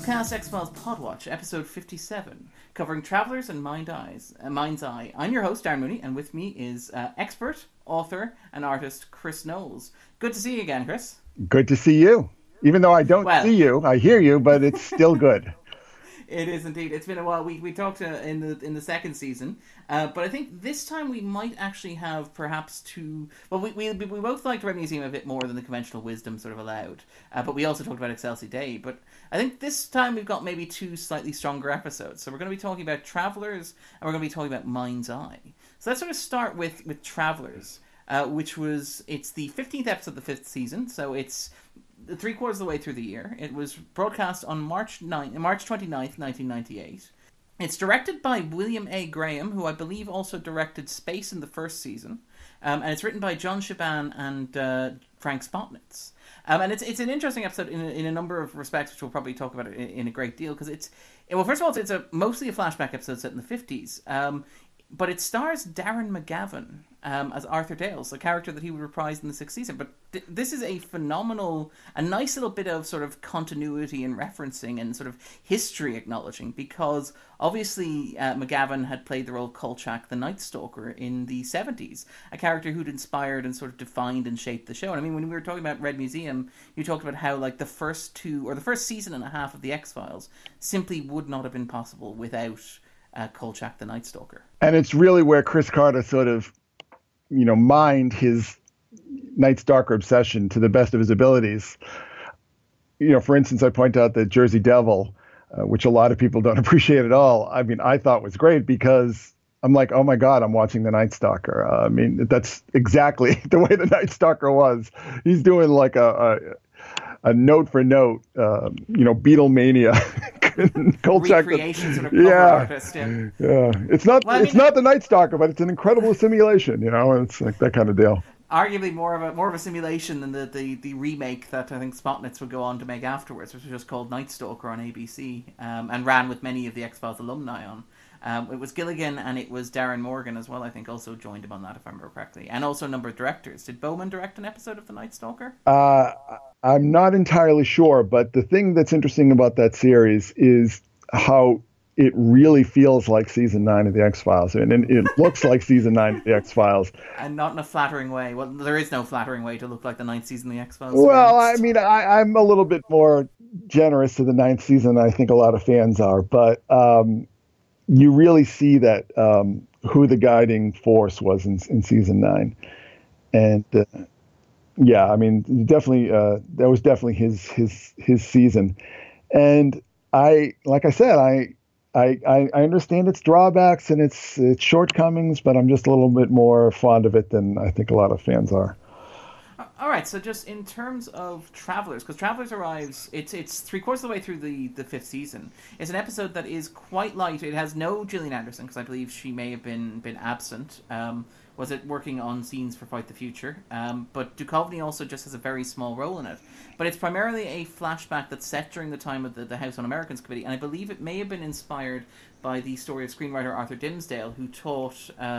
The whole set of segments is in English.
X-Cast X-Files Podwatch, episode 57, covering Travelers and Mind's Eye. I'm your host, Darren Mooney, and with me is expert, author, and artist Chris Knowles. Good to see you again, Chris. Good to see you. Even though I don't see you, I hear you, but it's still good. It is indeed. It's been a while. We talked in the second season, but I think this time we might actually have perhaps two. Well, we both liked Red Museum a bit more than the conventional wisdom sort of allowed, but we also talked about Excelsi Day. But I think this time we've got maybe two slightly stronger episodes. So we're going to be talking about Travelers, and we're going to be talking about Mind's Eye. So let's sort of start with Travelers, which it's the 15th episode of the 5th season. So it's 3/4 of the way through the year. It was broadcast on March 29th, 1998. It's directed by William A. Graham, who I believe also directed Space in the first season. And it's written by John Shiban and Frank Spotnitz. And it's an interesting episode in a number of respects, which we'll probably talk about in a great deal, because first of all, it's mostly a flashback episode set in the 50s. But it stars Darren McGavin as Arthur Dales, a character that he would reprise in the 6th season. But this is a nice little bit of sort of continuity and referencing and sort of history acknowledging, because obviously McGavin had played the role of Kolchak the Night Stalker in the 70s, a character who'd inspired and sort of defined and shaped the show. And I mean, when we were talking about Red Museum, you talked about how like the first season and a half of the X-Files simply would not have been possible without Kolchak the Night Stalker. And it's really where Chris Carter sort of, mined his Night Stalker obsession to the best of his abilities. For instance, I point out that Jersey Devil, which a lot of people don't appreciate at all, I mean, I thought was great because I'm like, oh my God, I'm watching the Night Stalker. I mean, that's exactly the way the Night Stalker was. He's doing like a note for note, Beatlemania. Kolchak, recreation sort of cover artist. Yeah. It's not the Night Stalker, but it's an incredible simulation. It's like that kind of deal. Arguably more of a simulation than the remake that I think Spotnitz would go on to make afterwards, which was just called Night Stalker on ABC, and ran with many of the X-Files alumni on. It was Gilligan and it was Darren Morgan as well, I think, also joined him on that, if I remember correctly. And also a number of directors. Did Bowman direct an episode of The Night Stalker? I'm not entirely sure, but the thing that's interesting about that series is how it really feels like season 9 of the X-Files. And it looks like season 9 of the X-Files. And not in a flattering way. Well, there is no flattering way to look like the 9th season of the X-Files. Well, I mean, I'm a little bit more generous to the 9th season than I think a lot of fans are. But you really see that who the guiding force was in season 9. And yeah, I mean, definitely that was definitely his season. And like I said, I understand its drawbacks and its shortcomings, but I'm just a little bit more fond of it than I think a lot of fans are. All right, so just in terms of Travelers, because Travelers arrives, it's 3/4 of the way through the 5th season. It's an episode that is quite light. It has no Gillian Anderson, because I believe she may have been absent. Was it working on scenes for Fight the Future? But Duchovny also just has a very small role in it. But it's primarily a flashback that's set during the time of the House On-Americans Committee, and I believe it may have been inspired by the story of screenwriter Arthur Dimmesdale, who taught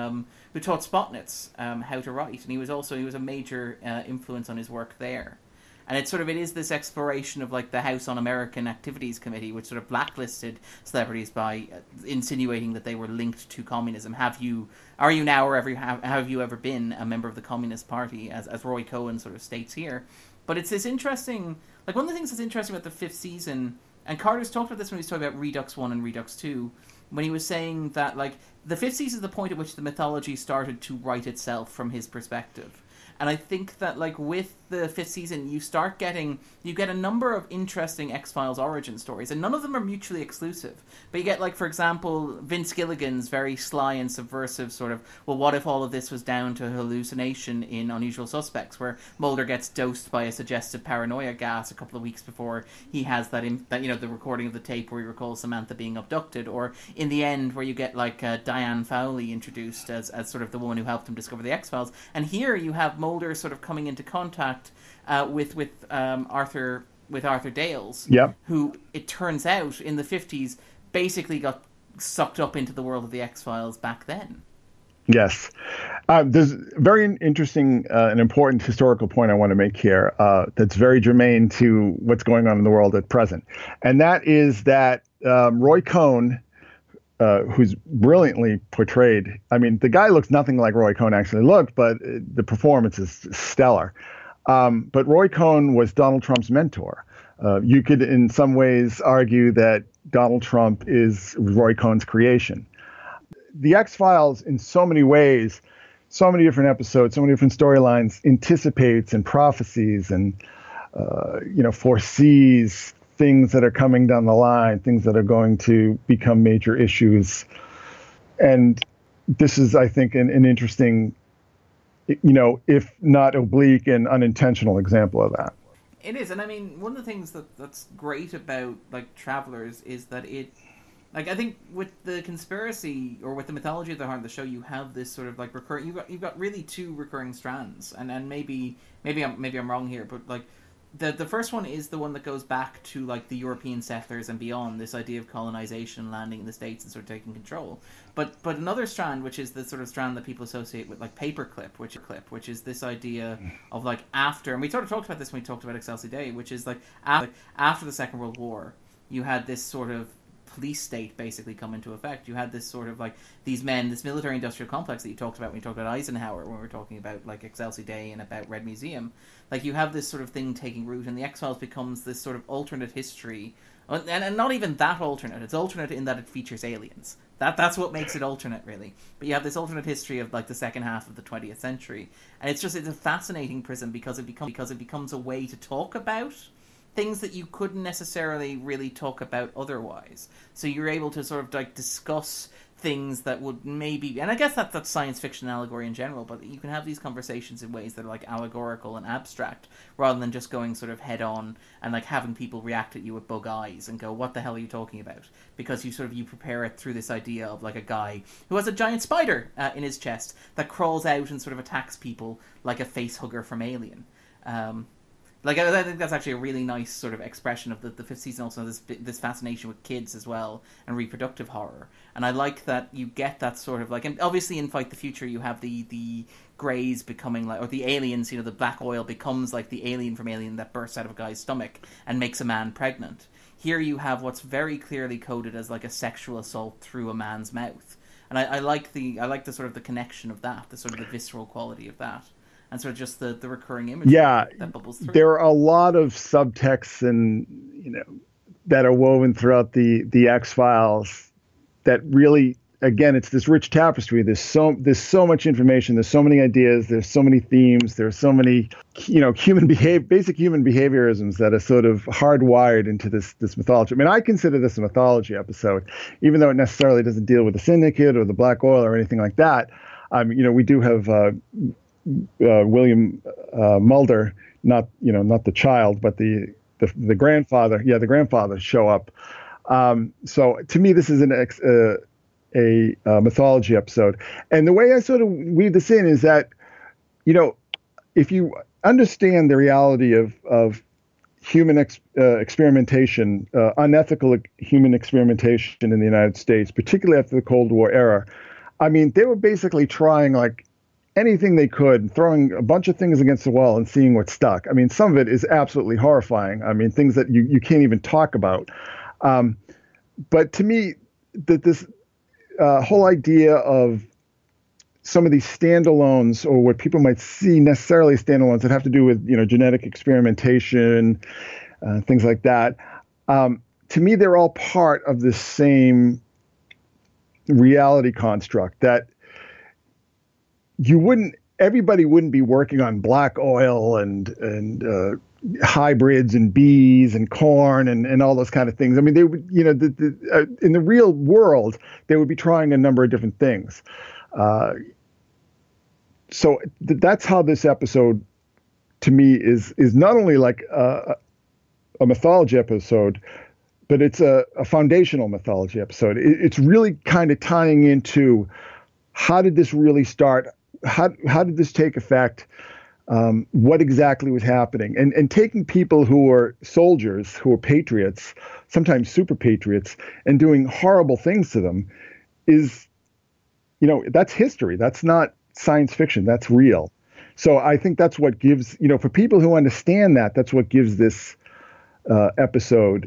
Spotnitz how to write, and he was a major influence on his work there. And it is this exploration of like the House On-American Activities Committee, which sort of blacklisted celebrities by insinuating that they were linked to communism. Are you now, or have you ever been a member of the Communist Party, as Roy Cohen sort of states here? But it's this interesting, like one of the things that's interesting about the 5th season, and Carter's talked about this when he was talking about Redux 1 and Redux 2, when he was saying that like the 5th season is the point at which the mythology started to write itself from his perspective. And I think that, like, with the 5th season, you get a number of interesting X-Files origin stories, and none of them are mutually exclusive. But you get, like, for example, Vince Gilligan's very sly and subversive sort of, well, what if all of this was down to hallucination in Unusual Suspects, where Mulder gets dosed by a suggestive paranoia gas a couple of weeks before he has that the recording of the tape where he recalls Samantha being abducted, or in the end where you get, like, Diane Fowley introduced as sort of the woman who helped him discover the X-Files. And here you have Mulder sort of coming into contact with Arthur Dales, yep, who it turns out in the 50s basically got sucked up into the world of the X-Files back then. Yes. There's a very interesting and important historical point I want to make here that's very germane to what's going on in the world at present. And that is that Roy Cohn, who's brilliantly portrayed, I mean, the guy looks nothing like Roy Cohn actually looked, but the performance is stellar. But Roy Cohn was Donald Trump's mentor. You could, in some ways, argue that Donald Trump is Roy Cohn's creation. The X-Files, in so many ways, so many different episodes, so many different storylines, anticipates and prophesies and, foresees things that are coming down the line, things that are going to become major issues. And this is, I think, an interesting, if not oblique and unintentional example of that. It is, and I mean, one of the things that's great about Travelers is that it, I think with the conspiracy or with the mythology of the Heart of the Show, you have this sort of recurring. You've got really two recurring strands, and maybe I'm wrong here, but the first one is the one that goes back to the European settlers and beyond, this idea of colonization, landing in the States and sort of taking control. But another strand, which is the sort of strand that people associate with Paperclip, which is this idea of after, and we sort of talked about this when we talked about Excelsior Day, which is after the Second World War, you had this sort of police state basically come into effect. You had this sort of these men, this military industrial complex that you talked about when you talked about Eisenhower, when we were talking about Excelsior Day and about Red Museum. You have this sort of thing taking root, and the X-Files becomes this sort of alternate history, and not even that alternate. It's alternate in that it features aliens. That's what makes it alternate, really. But you have this alternate history of the second half of the 20th century, and it's a fascinating prism because it becomes a way to talk about things that you couldn't necessarily really talk about otherwise. So you're able to sort of discuss things that would maybe, and I guess that's science fiction allegory in general, but you can have these conversations in ways that are allegorical and abstract, rather than just going sort of head on and having people react at you with bug eyes and go, what the hell are you talking about? Because you prepare it through this idea of a guy who has a giant spider in his chest that crawls out and sort of attacks people like a face hugger from Alien. I think that's actually a really nice sort of expression of the fifth season. Also, this fascination with kids as well and reproductive horror. And I like that you get that sort of and obviously in Fight the Future you have the greys becoming or the aliens. The black oil becomes the alien from Alien that bursts out of a guy's stomach and makes a man pregnant. Here you have what's very clearly coded as a sexual assault through a man's mouth. And I like the sort of the connection of that, the sort of the visceral quality of that. And sort of just the recurring imagery that bubbles through. There are a lot of subtexts and that are woven throughout the X-Files that really, again, it's this rich tapestry. There's so much information. There's so many ideas. There's so many themes. There's so many basic human behaviorisms that are sort of hardwired into this mythology. I mean, I consider this a mythology episode, even though it necessarily doesn't deal with the Syndicate or the Black Oil or anything like that. We do have William Mulder, not the child, but the grandfather. Yeah, the grandfather show up. So to me, this is a mythology episode, and the way I sort of weave this in is that, if you understand the reality of human experimentation, unethical human experimentation in the United States, particularly after the Cold War era, I mean, they were basically trying anything they could, throwing a bunch of things against the wall and seeing what stuck. I mean, some of it is absolutely horrifying. I mean, things that you can't even talk about. But to me, this whole idea of some of these standalones, or what people might see necessarily standalones that have to do with, genetic experimentation, things like that. To me, they're all part of the same reality construct that everybody wouldn't be working on black oil and hybrids and bees and corn and all those kind of things. I mean, they would, in the real world, they would be trying a number of different things. So that's how this episode, to me, is not only a mythology episode, but it's a foundational mythology episode. It's really kind of tying into how did this really start? How did this take effect? What exactly was happening? And taking people who are soldiers, who are patriots, sometimes super patriots, and doing horrible things to them is, that's history. That's not science fiction. That's real. So I think that's what gives, for people who understand that, that's what gives this episode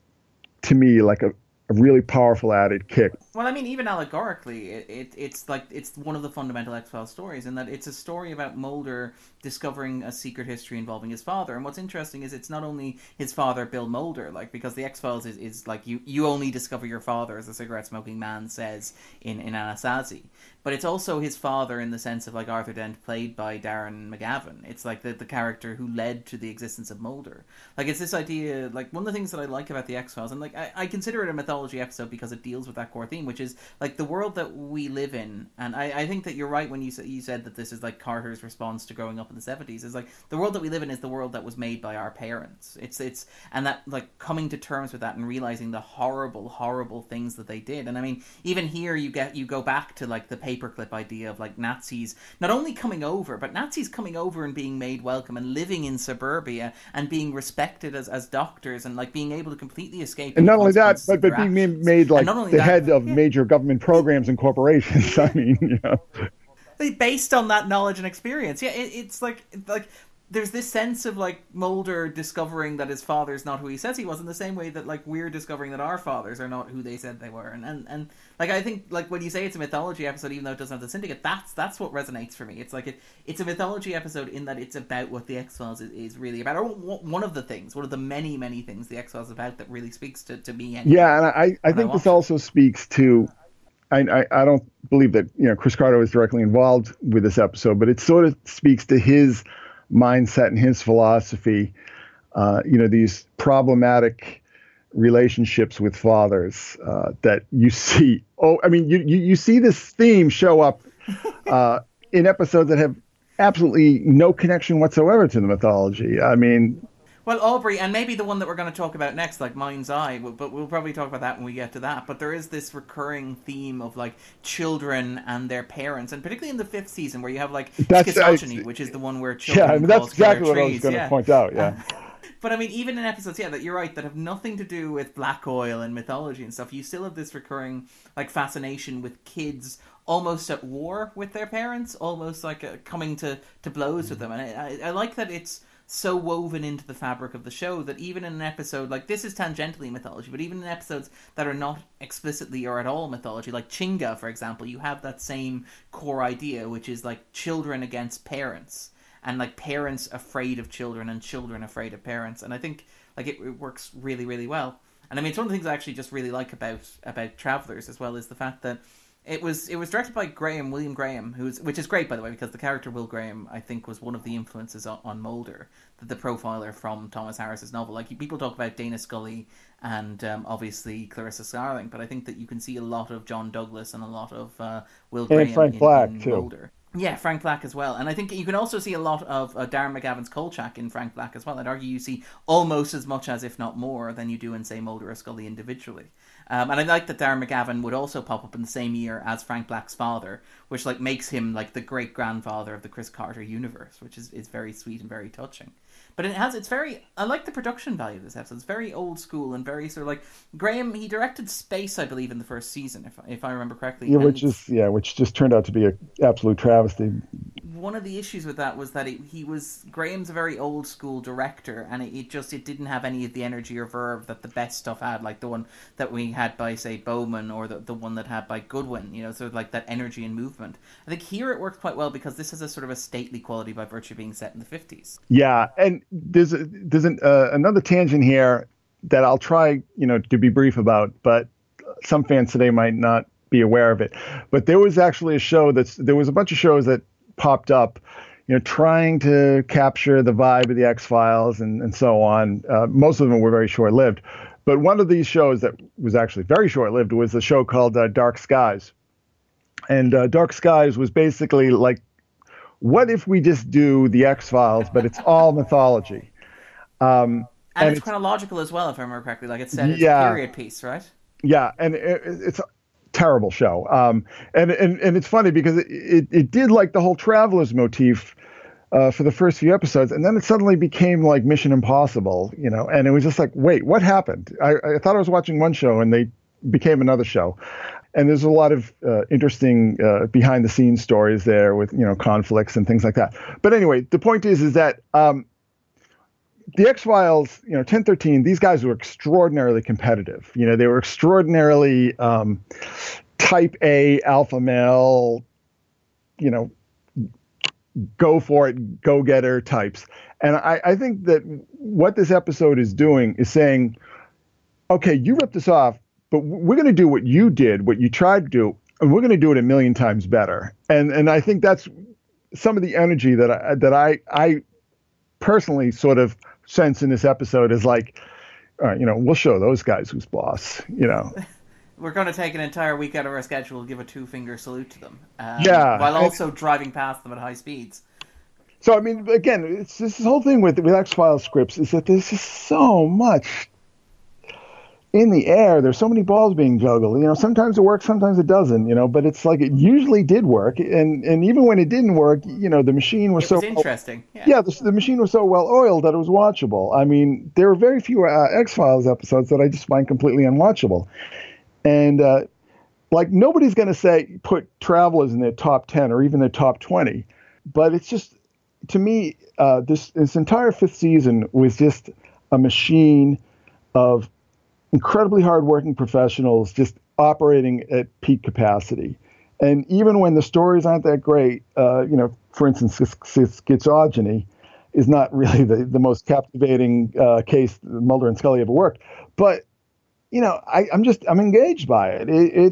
to me like a really powerful added kick. Well, I mean, even allegorically, it's one of the fundamental X-Files stories in that it's a story about Mulder discovering a secret history involving his father. And what's interesting is it's not only his father, Bill Mulder, because the X-Files is like you only discover your father, as the cigarette-smoking man says in Anasazi. But it's also his father in the sense of Arthur Dent, played by Darren McGavin. It's like the character who led to the existence of Mulder. It's this idea, one of the things that I like about the X-Files, and I consider it a mythology episode because it deals with that core theme, which is the world that we live in. And I think that you're right when you said that this is Carter's response to growing up in the 70s. Is the world that we live in is the world that was made by our parents. It's and that coming to terms with that and realizing the horrible things that they did. And I mean, even here you go back to the paperclip idea of Nazis not only coming over, but Nazis coming over and being made welcome and living in suburbia and being respected as doctors and being able to completely escape. And not only that, but being made the head of major government programs and corporations. I mean, based on that knowledge and experience. Yeah, it's there's this sense of Mulder discovering that his father's not who he says he was, in the same way that we're discovering that our fathers are not who they said they were. And I think when you say it's a mythology episode, even though it doesn't have the syndicate, that's what resonates for me. It's it's a mythology episode in that it's about what the X-Files is really about, or one of the many things the X-Files is about that really speaks to me. Anyway, yeah, and I think this also speaks to. I don't believe that Chris Carter was directly involved with this episode, but it sort of speaks to his mindset and his philosophy. These problematic relationships with fathers that you see. Oh, I mean, you see this theme show up in episodes that have absolutely no connection whatsoever to the mythology. I mean. Well, Aubrey, and maybe the one that we're going to talk about next, Mind's Eye, but we'll probably talk about that when we get to that. But there is this recurring theme of children and their parents, and particularly in the 5th season where you have Schizogyny, which is the one where children. Yeah, I mean, that's exactly what I was going to point out. Yeah. But I mean, even in episodes, that you're right, that have nothing to do with black oil and mythology and stuff, you still have this recurring fascination with kids almost at war with their parents, almost coming to blows with them, and I like that it's so woven into the fabric of the show that even in an episode this is tangentially mythology, but even in episodes that are not explicitly or at all mythology, like Chinga, for example, you have that same core idea, which is children against parents, and parents afraid of children and children afraid of parents. And I think it works really, really well. And I mean, it's one of the things I actually just really like about Travelers as well, is the fact that it was directed by William Graham, which is great, by the way, because the character Will Graham, I think, was one of the influences on Mulder, the profiler from Thomas Harris's novel. People talk about Dana Scully and obviously Clarissa Starling, but I think that you can see a lot of John Douglas and a lot of Will Graham and Frank Black too. Mulder. Yeah, Frank Black as well. And I think you can also see a lot of Darren McGavin's Kolchak in Frank Black as well. I'd argue you see almost as much as, if not more, than you do in, say, Mulder or Scully individually. And I like that Darren McGavin would also pop up in the same year as Frank Black's father, which makes him the great-grandfather of the Chris Carter universe, which is very sweet and very touching. But it's very, I like the production value of this episode. It's very old school and very sort of Graham, he directed Space, I believe, in the first season, if I remember correctly. Yeah, which just turned out to be an absolute travesty. One of the issues with that was that Graham's a very old school director, and it didn't have any of the energy or verve that the best stuff had, like the one that we had by, say, Bowman, or the one that had by Goodwin, sort of that energy and movement. I think here it works quite well because this has a sort of a stately quality by virtue of being set in the 50s. Yeah, and there's another tangent here that I'll try, to be brief about, but some fans today might not be aware of it. But there was actually there was a bunch of shows that popped up, trying to capture the vibe of the X-Files and so on. Most of them were very short-lived. But one of these shows that was actually very short-lived was a show called Dark Skies. And Dark Skies was basically what if we just do the X-Files, but it's all mythology? And it's chronological as well, if I remember correctly. It's set, it's a period piece, right? Yeah, and it's a terrible show. And it's funny because it did the whole Travelers motif for the first few episodes, and then it suddenly became Mission Impossible, and it was just wait, what happened? I thought I was watching one show, and they became another show. And there's a lot of interesting behind the scenes stories there with, conflicts and things like that. But anyway, the point is that the X-Files, 1013, these guys were extraordinarily competitive. They were extraordinarily type A alpha male, go for it, go getter types. And I think that what this episode is doing is saying, okay, you ripped us off, but we're going to do what you did, what you tried to do, and we're going to do it a million times better. And I think that's some of the energy that I personally sort of sense in this episode is like, all right, we'll show those guys who's boss, We're going to take an entire week out of our schedule to give a 2-finger salute to them. Yeah. While also driving past them at high speeds. So, I mean, again, it's this whole thing with X-Files scripts is that there's just so much in the air. There's so many balls being juggled. Sometimes it works, sometimes it doesn't, but it's like it usually did work. And even when it didn't work, the machine was so interesting. Yeah, the machine was so well oiled that it was watchable. I mean, there are very few X-Files episodes that I just find completely unwatchable. And nobody's going to put Travelers in their top 10 or even their top 20. But it's just, to me, this entire 5th season was just a machine of incredibly hardworking professionals just operating at peak capacity. And even when the stories aren't that great, for instance, Schizogeny is not really the most captivating case Mulder and Scully ever worked. But I'm engaged by it.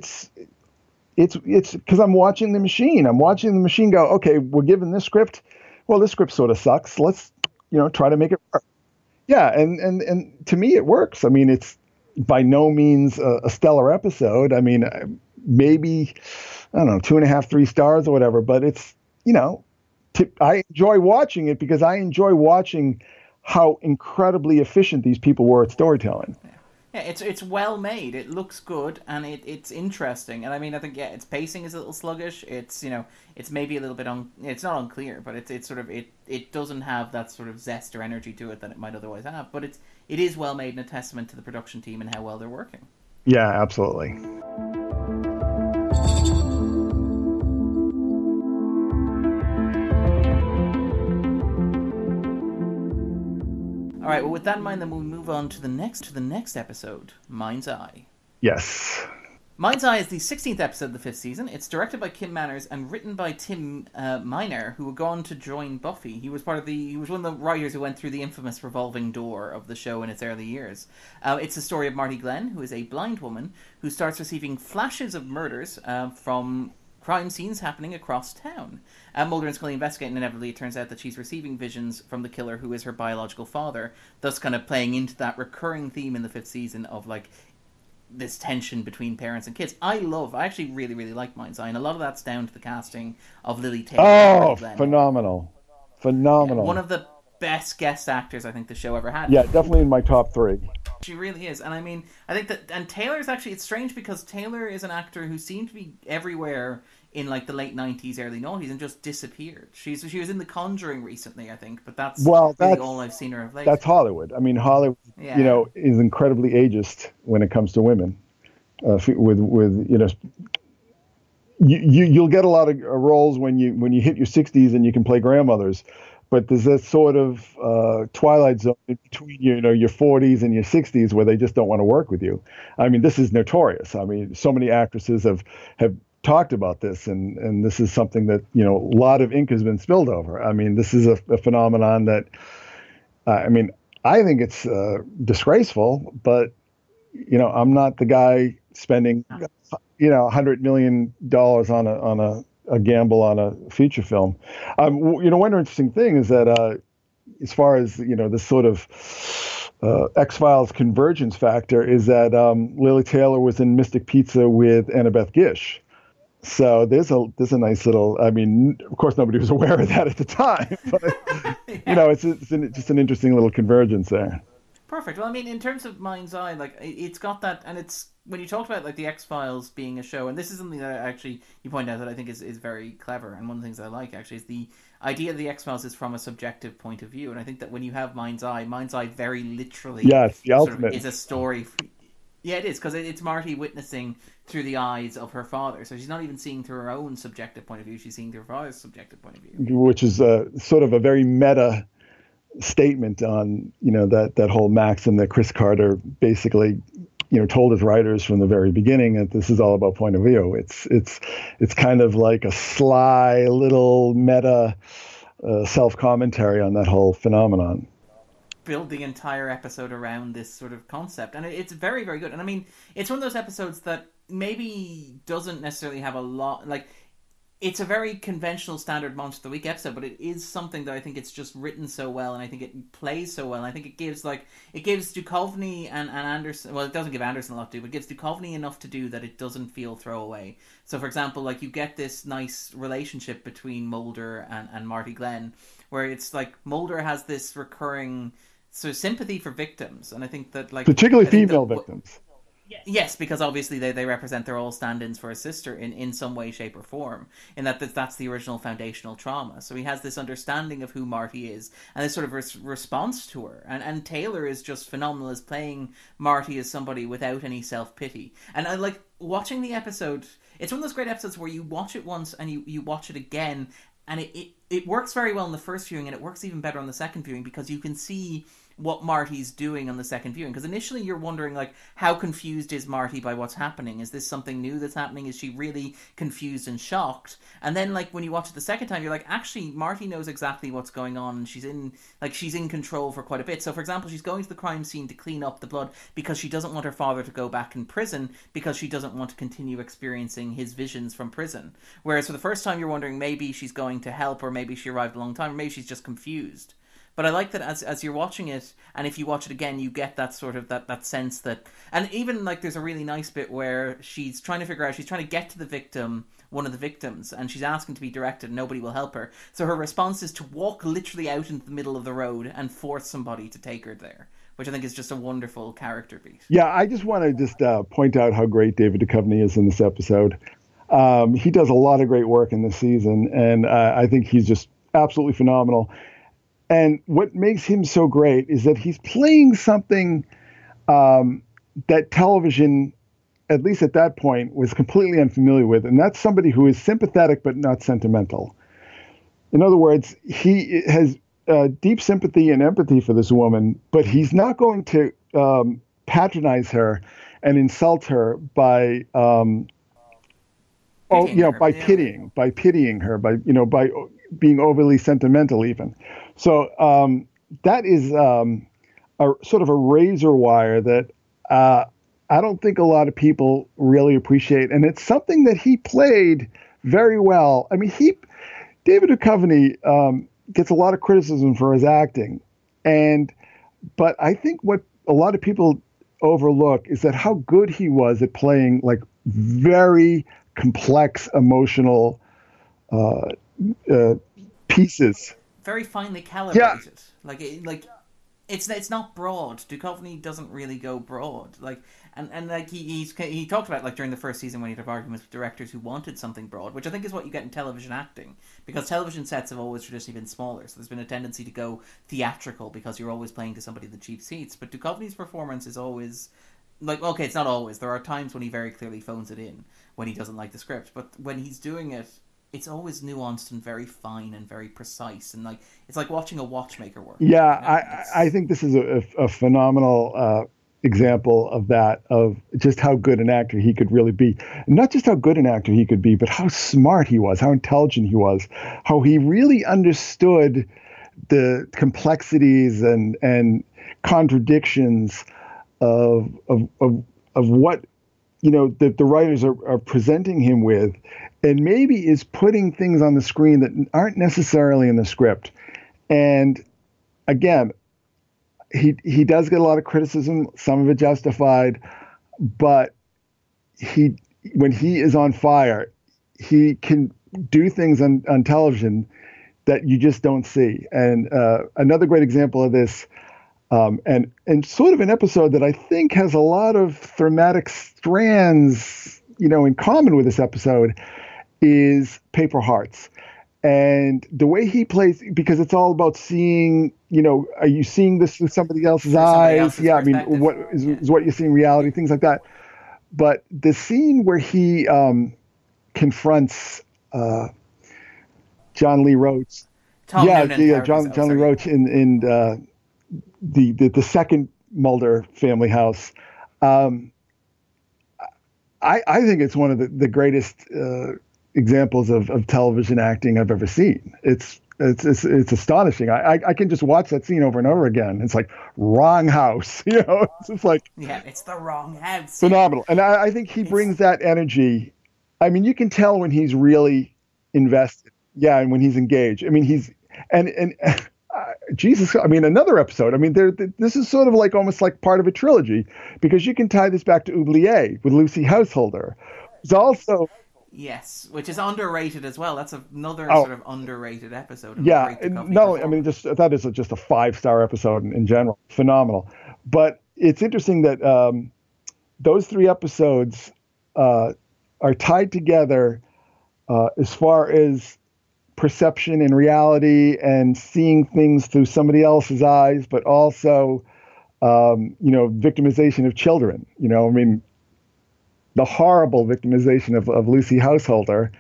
It's because I'm watching the machine. I'm watching the machine go, okay, we're given this script. Well, this script sort of sucks. Let's, try to make it work. Yeah. And to me, it works. I mean, it's by no means a stellar episode. I mean, maybe, I don't know, 2.5, 3 stars or whatever, but it's, I enjoy watching it because I enjoy watching how incredibly efficient these people were at storytelling. Yeah, it's well made. It looks good and it's interesting. And I mean, I think its pacing is a little sluggish. It's it's maybe a little bit it's not unclear, but it's sort of it doesn't have that sort of zest or energy to it that it might otherwise have. But it is well made and a testament to the production team and how well they're working. Yeah, absolutely. All right, well, with that in mind, then we'll move on to the next episode, Mind's Eye. Yes. Mind's Eye is the 16th episode of the 5th season. It's directed by Kim Manners and written by Tim Minear, who would go on to join Buffy. He was one of the writers who went through the infamous revolving door of the show in its early years. It's the story of Marty Glenn, who is a blind woman who starts receiving flashes of murders from crime scenes happening across town. Mulder and Scully investigate, and inevitably it turns out that she's receiving visions from the killer, who is her biological father, thus kind of playing into that recurring theme in the 5th season of, like, this tension between parents and kids. I actually really, really like Mind's Eye, and a lot of that's down to the casting of Lily Taylor. Oh, phenomenal. Phenomenal. Yeah, one of the best guest actors I think the show ever had. Yeah, definitely in my top 3. She really is. And I mean, I think that, and Taylor's actually, it's strange because Taylor is an actor who seemed to be everywhere in like the late 90s, early 90s and just disappeared. She was in The Conjuring recently, I think, but that's really all I've seen her of late. That's Hollywood. I mean, Hollywood, is incredibly ageist when it comes to women. You'll get a lot of roles when you hit your 60s and you can play grandmothers. But there's that sort of twilight zone in between your 40s and your 60s where they just don't want to work with you. I mean, this is notorious. I mean, so many actresses have talked about this, and this is something that, a lot of ink has been spilled over. I mean, this is a phenomenon that, I think it's disgraceful, but, I'm not the guy spending, $100 million on a gamble on a feature film. One interesting thing is that as far as this sort of X-Files convergence factor is that Lily Taylor was in Mystic Pizza with Annabeth Gish. So there's a nice little. I mean, of course, nobody was aware of that at the time, but it's just an interesting little convergence there. Perfect. Well, I mean, in terms of Mind's Eye, like, it's got that, and it's, when you talked about, like, the X-Files being a show, and this is something that actually, you point out that I think is very clever, and one of the things I like, actually, is the idea of the X-Files is from a subjective point of view, and I think that when you have Mind's Eye very literally yes, the ultimate. Is a story Yeah, it is, because it's Marty witnessing through the eyes of her father. So she's not even seeing through her own subjective point of view. She's seeing through her father's subjective point of view. Which is sort of a very meta statement on, that whole maxim that Chris Carter basically, told his writers from the very beginning that this is all about point of view. It's kind of like a sly little meta self-commentary on that whole phenomenon. Build the entire episode around this sort of concept, and it's very, very good. And I mean, it's one of those episodes that maybe doesn't necessarily have a lot, like, it's a very conventional standard Monster of the Week episode, but it is something that I think it's just written so well, and I think it plays so well, and I think it gives Duchovny and Anderson, well, it doesn't give Anderson a lot to do, but it gives Duchovny enough to do that it doesn't feel throwaway. So, for example, like, you get this nice relationship between Mulder and Marty Glenn, where it's like Mulder has this recurring sort of sympathy for victims, and I think that, like, particularly female victims. Yes, because obviously they represent, they're all stand-ins for his sister in some way, shape, or form, in that's the original foundational trauma. So he has this understanding of who Marty is, and this sort of response to her. And Taylor is just phenomenal as playing Marty as somebody without any self-pity. And I like watching the episode. It's one of those great episodes where you watch it once and you watch it again, and it works very well in the first viewing, and it works even better on the second viewing, because you can see what Marty's doing on the second viewing. Because initially you're wondering, like, how confused is Marty by what's happening? Is this something new that's happening? Is she really confused and shocked? And then, like, when you watch it the second time, you're like, actually, Marty knows exactly what's going on, and she's in control for quite a bit. So, for example, she's going to the crime scene to clean up the blood because she doesn't want her father to go back in prison, because she doesn't want to continue experiencing his visions from prison. Whereas for the first time, you're wondering, maybe she's going to help, or maybe she arrived a long time, or maybe she's just confused. But I like that as you're watching it, and if you watch it again, you get that sort of that sense that, and even, like, there's a really nice bit where she's trying to get to the victim, one of the victims, and she's asking to be directed, and nobody will help her. So her response is to walk literally out into the middle of the road and force somebody to take her there, which I think is just a wonderful character beat. Yeah, I just want to point out how great David Duchovny is in this episode. He does a lot of great work in this season, and I think he's just absolutely phenomenal. And what makes him so great is that he's playing something that television, at least at that point, was completely unfamiliar with. And that's somebody who is sympathetic but not sentimental. In other words, he has deep sympathy and empathy for this woman, but he's not going to patronize her and insult her by pitying her, by being overly sentimental even. So that is a sort of a razor wire that I don't think a lot of people really appreciate, and it's something that he played very well. I mean, David Duchovny gets a lot of criticism for his acting, but I think what a lot of people overlook is that how good he was at playing, like, very complex emotional pieces. Very finely calibrated. Yeah. It's not broad. Duchovny doesn't really go broad. He talked about, like, during the first season when he'd have arguments with directors who wanted something broad, which I think is what you get in television acting, because television sets have always traditionally been smaller, so there's been a tendency to go theatrical because you're always playing to somebody in the cheap seats. But Duchovny's performance is always, like, okay, it's not always. There are times when he very clearly phones it in when he doesn't like the script, but when he's doing it, it's always nuanced and very fine and very precise, and, like, it's like watching a watchmaker work. Yeah, I think this is a phenomenal example of that, of just how good an actor he could really be. Not just how good an actor he could be, but how smart he was, how intelligent he was, how he really understood the complexities and contradictions of what the writers are presenting him with, and maybe is putting things on the screen that aren't necessarily in the script. And again, he does get a lot of criticism, some of it justified, but when he is on fire, he can do things on television that you just don't see. And another great example of this, and sort of an episode that I think has a lot of thematic strands, in common with this episode, is Paper Hearts. And the way he plays, because it's all about seeing, are you seeing this through somebody else's through somebody eyes? else's Yeah, I mean, perspective. what Yeah. is what you see in reality, things like that. But the scene where he confronts John Lee Roach, Tom Noonan characters. Oh, John Lee sorry. Roach in the second Mulder family house. Um, I think it's one of the greatest examples of television acting I've ever seen. It's astonishing. I can just watch that scene over and over again. It's like wrong house, It's just like Yeah, it's the wrong house. phenomenal. And I think he It's brings that energy. I mean, you can tell when he's really invested. Yeah, and when he's engaged. I mean, he's and Jesus. I mean, another episode. I mean, this is sort of like almost like part of a trilogy because you can tie this back to Oubliette with Lucy Householder. It's also yes, which is underrated as well. That's another oh sort of underrated episode. And yeah, great and Duchovny not only I mean performance. that is just a 5-star episode in general, phenomenal. But it's interesting that those 3 episodes are tied together as far as perception and reality and seeing things through somebody else's eyes, but also, victimization of children. I mean, the horrible victimization of Lucy Householder,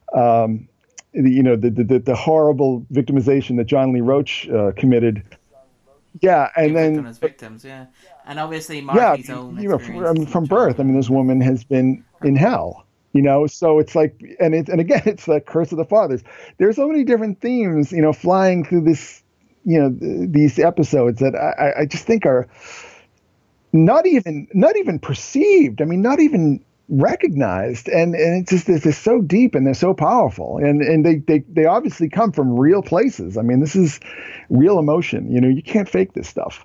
the horrible victimization that John Lee Roach committed. Yeah, and Inflict on then, his victims, yeah. And obviously yeah, Marty's own I experiences mean, in from birth, I childhood mean, this and woman has been her in mother. hell. So it's like, and again, it's the curse of the fathers. There's so many different themes, flying through this, these episodes that I just think are not even perceived. I mean, not even recognized, and it's just they're so deep and they're so powerful, and they obviously come from real places. I mean, this is real emotion. You can't fake this stuff.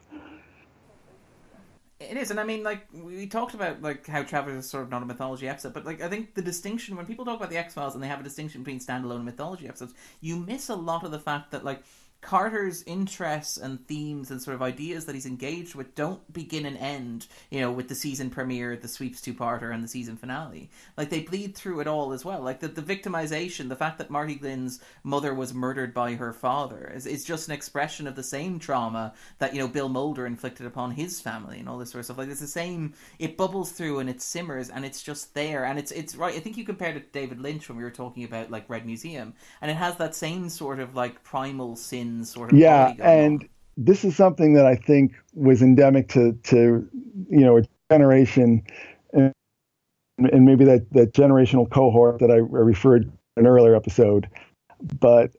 It is, and I mean, like we talked about, like how Travelers is sort of not a mythology episode, but like I think the distinction when people talk about the X Files and they have a distinction between standalone and mythology episodes, you miss a lot of the fact that like Carter's interests and themes and sort of ideas that he's engaged with don't begin and end, with the season premiere, the sweeps two-parter, and the season finale. Like they bleed through it all as well. Like the victimization, the fact that Marty Glynn's mother was murdered by her father is just an expression of the same trauma that Bill Mulder inflicted upon his family and all this sort of stuff. Like it's the same. It bubbles through and it simmers and it's just there. And it's right. I think you compared it to David Lynch when we were talking about like Red Museum, and it has that same sort of like primal sin sort of Yeah, quality going and on. this is something that I think was endemic to a generation, and, maybe that generational cohort that I referred to in an earlier episode. But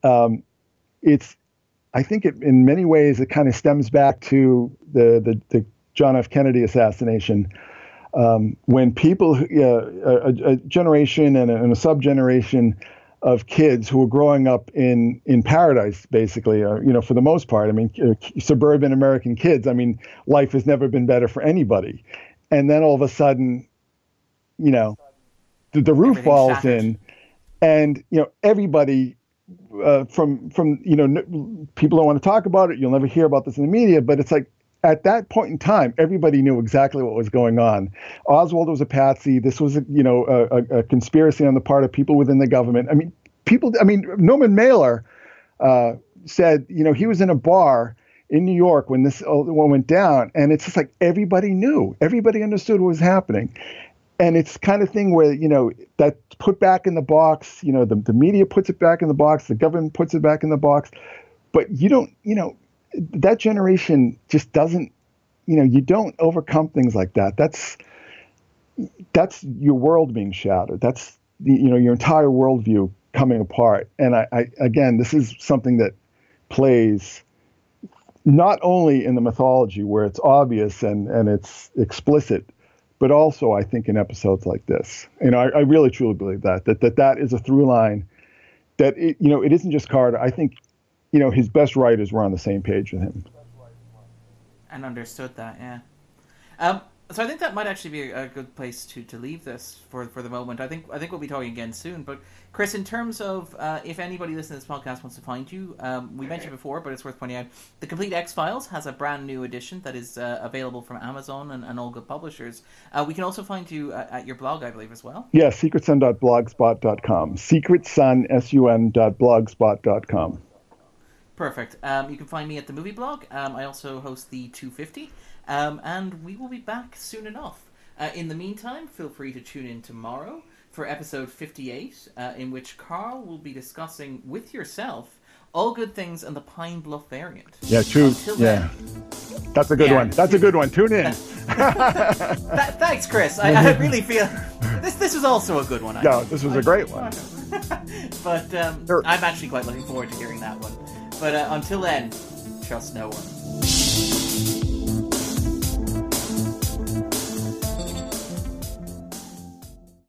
it's I think in many ways it kind of stems back to the John F. Kennedy assassination. When people, a generation and a sub-generation of kids who were growing up in paradise, basically, for the most part. I mean, suburban American kids. I mean, life has never been better for anybody. And then all of a sudden, you know, the roof Everything falls shattered. in, and everybody from people don't want to talk about it. You'll never hear about this in the media, but it's like at that point in time, everybody knew exactly what was going on. Oswald was a patsy. This was a conspiracy on the part of people within the government. I mean, people. I mean, Norman Mailer said he was in a bar in New York when this one went down, and it's just like everybody knew, everybody understood what was happening. And it's kind of thing where that's put back in the box. The media puts it back in the box. The government puts it back in the box. But you don't. That generation just doesn't. You don't overcome things like that. That's your world being shattered. That's your entire worldview coming apart. And I again, this is something that plays not only in the mythology where it's obvious and it's explicit, but also I think in episodes like this. I really truly believe that is a through line. That it isn't just Carter. I think his best writers were on the same page with him. And understood that, yeah. So I think that might actually be a good place to leave this for the moment. I think we'll be talking again soon. But Chris, in terms of if anybody listening to this podcast wants to find you, we mentioned before, but it's worth pointing out, The Complete X-Files has a brand new edition that is available from Amazon and all good publishers. We can also find you at your blog, I believe, as well. Yeah, secretsun.blogspot.com. secretsun.blogspot.com. Perfect. You can find me at the Movie Blog. I also host the 250. And we will be back soon enough. In the meantime, feel free to tune in tomorrow for episode 58, in which Carl will be discussing with yourself All Good Things and the Pine Bluff variant. Yeah, true. Then, that's a good one. That's a good one. Tune in. Thanks, Chris. I really feel this was also a good one. Yeah, this was a great one. But I'm actually quite looking forward to hearing that one. But until then, trust no one.